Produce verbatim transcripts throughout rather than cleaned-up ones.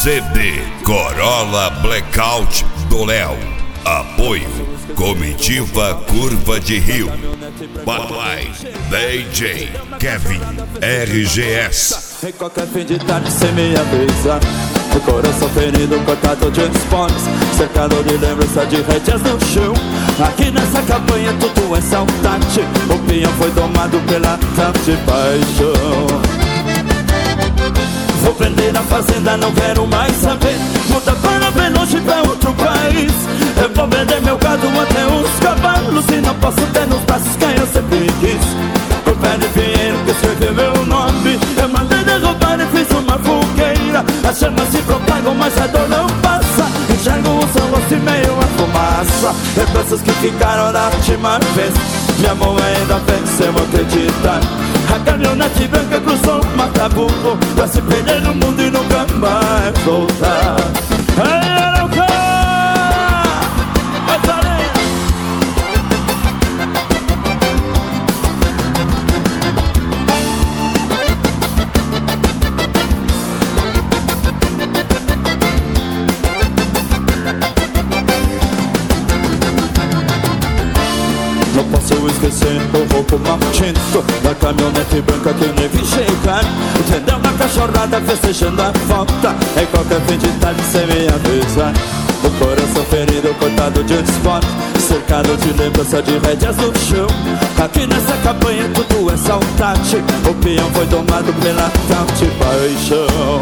C D Corolla Blackout do Léo. Apoio Comitiva Curva de Rio. Papai D J Kevin R G S. Em qualquer fim de tarde sem me avisar, o coração ferido, cortado de esportes, cercado de lembrança de rédeas no chão. Aqui nessa campanha tudo é saudade, o pinhão foi domado pela tal de paixão. Vou prender na fazenda, não quero mais saber, muda para bem longe, pra outro país. Eu vou vender meu gado até os cavalos, e não posso ter nos braços quem eu sempre quis. O pé de pinheiro que escreveu meu nome, eu mandei derrubar e fiz uma fogueira. As chamas se propagam, mas a dor não passa. Enxergo o seu rosto e meio a fumaça. Lembranças que ficaram da última vez, minha mão ainda venceu acreditar. A caminhonete branca cruzou o Mata-Burro pra se perder no mundo e nunca mais voltar. Ei, Arauca! Vai, Tareia! Não posso esquecer o roubo maldito da caminhonete branca que eu nem vi chegar. Entendeu na cachorrada festejando a volta, em qualquer fim de tarde sem me avisar. O coração ferido, cortado de esporte, cercado de lembrança de rédeas no chão. Aqui nessa campanha tudo é saudade, o peão foi domado pela tal de paixão.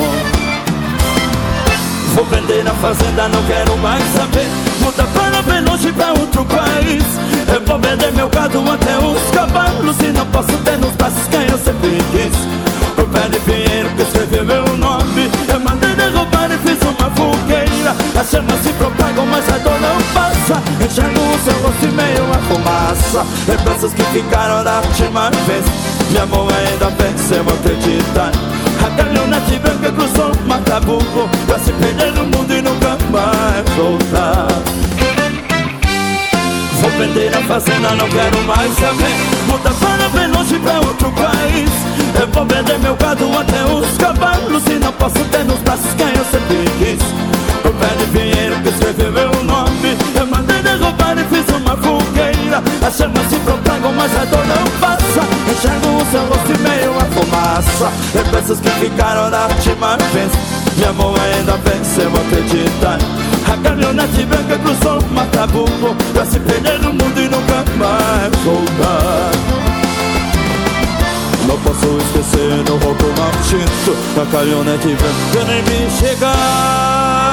Vou vender na fazenda, não quero mais saber, muda para bem longe, pra outro país. Eu vou vender meu gado até os cavalos, e não posso ter nos braços quem eu sempre quis. O pé de pinheiro que escreveu meu nome, eu mandei derrubar e fiz uma fogueira. As chamas se propagam, mas a dor não passa. Enxergo o seu rosto e meio a fumaça. Lembranças que ficaram da última vez, minha mão ainda venceu acreditar. A caminhonete branca cruzou o Mata-Burro pra se perder no mundo e nunca mais voltar. Vou vender a fazenda, não quero mais saber, muda para bem longe, pra outro país. Eu vou vender meu gado até os cavalos, e não posso ter nos braços quem eu sempre quis. O pé de pinheiro que escreveu meu nome, eu mandei derrubar e fiz uma fogueira. As chamas se propagam, mas a dor não passa. Enxergo o seu rosto e meio a fumaça. Lembranças que ficaram da última vez, minha mão ainda venceu acreditar. A caminhonete branca cruzou o Mata-Burro pra se perder no mundo e nunca mais voltar. Não posso esquecer o roubo maldito da caminhonete branca nem me chegar.